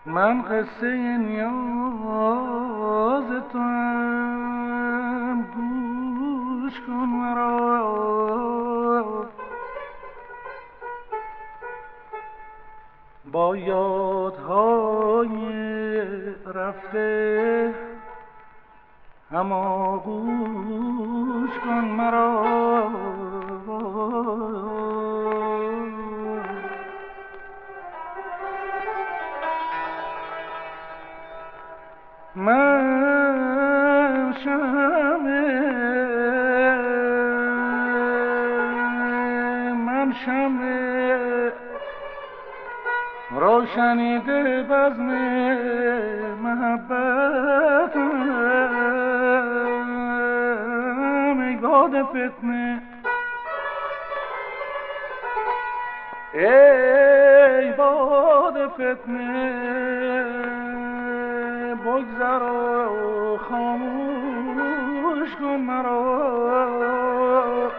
من قصه نیاز تو هم گوش کن مرا، با یادهای رفته هماغوش کن مرا. من شمع روشنیده بزم محبتم، ای باد فتنه ای باد فتنه، بگذر و خاموش کن مرا.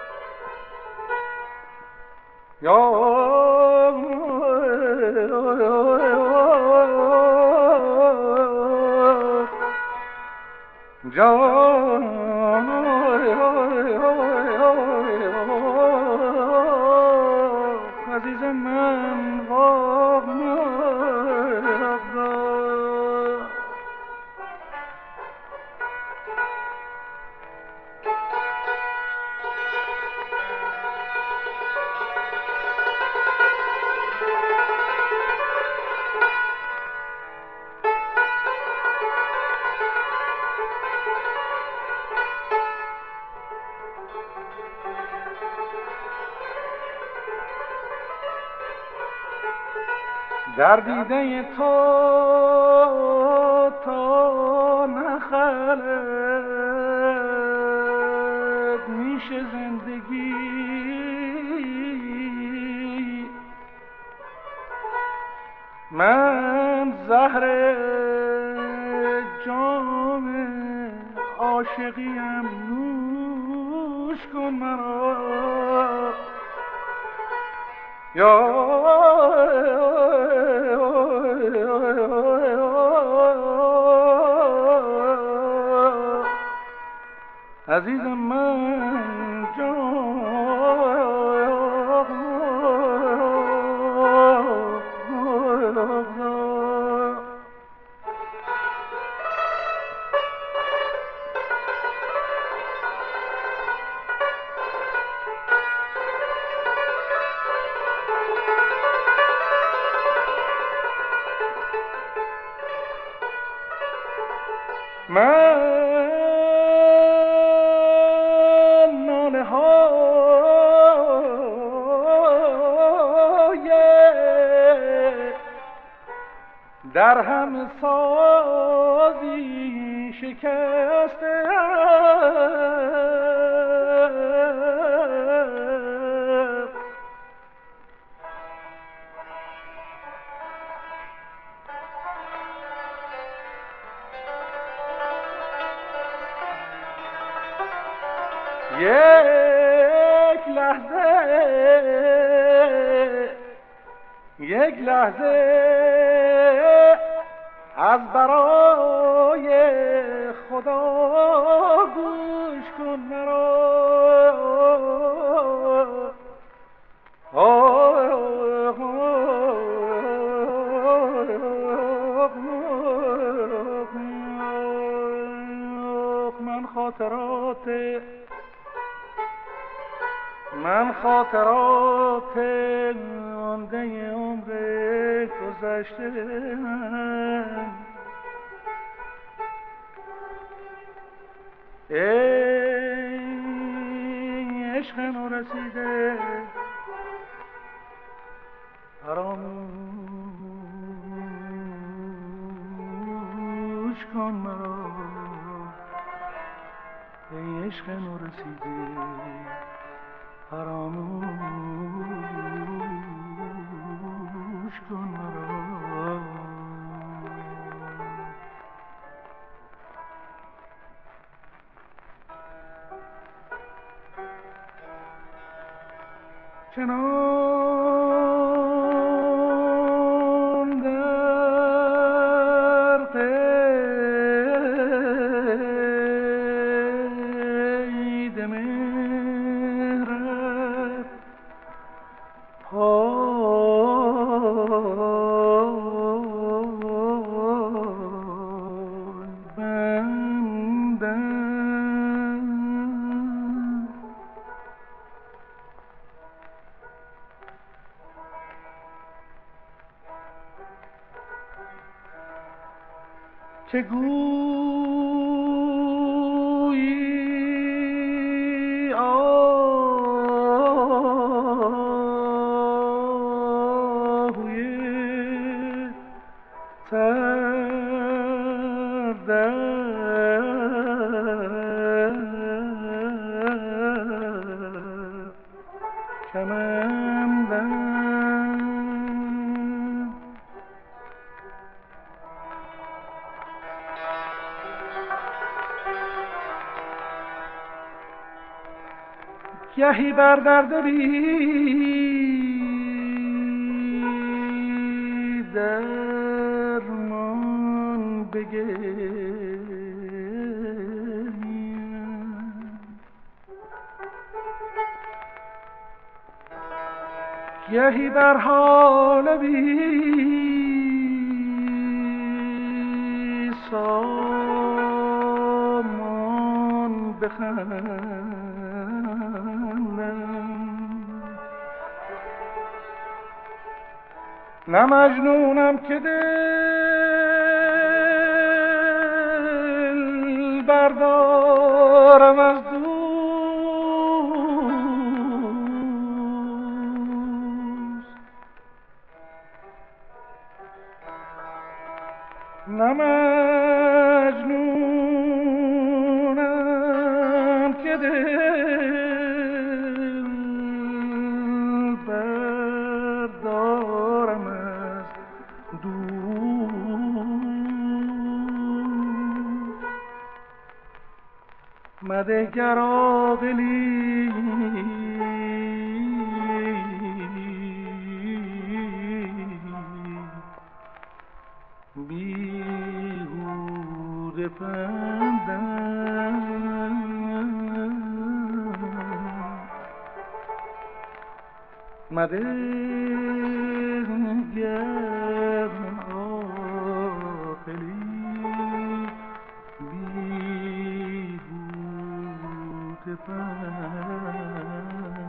یا جان عزیز من واق در دیده تو تا نخلد میشه زندگی، من زهر جام عاشقیم نوش کن مرا. یا عزیزم من من ناله های در هم سازی شکسته، یک لحظه از برای خدا گوش کن مرا. من خاطرات مانده عمر گذشته، ای عشق نورسیده فراموش کن مرا. ای عشق نورسیده فراموش کن مرا. چنان که گویی آهوی تر در کمندم گهی بر درد بی درمان بگریم، گهی بر حال بی سامان بخندم. نه مجنونم که دل بردارم از دوست، نه مجنونم که دل بردارم از دوست. مده گر عاقلی بیهوده پندم، مده گر عاقلی بیهوده پندم.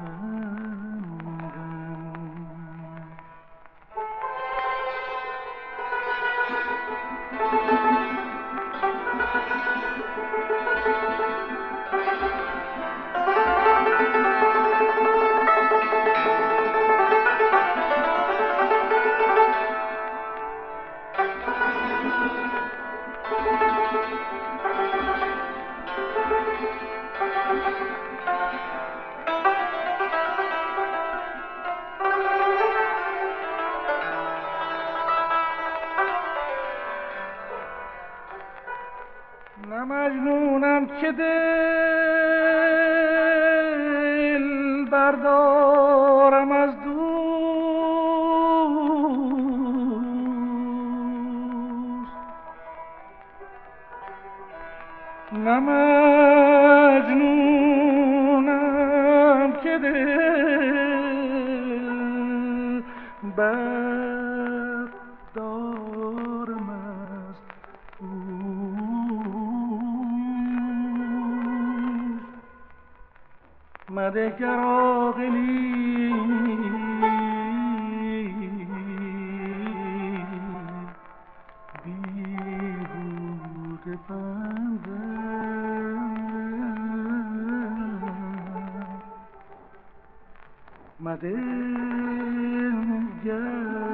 نه مجنونم که دل بردارم از دوست، نه مجنونم که دل بردارم از مده گر عاقلی بیهوده پندم، مده گر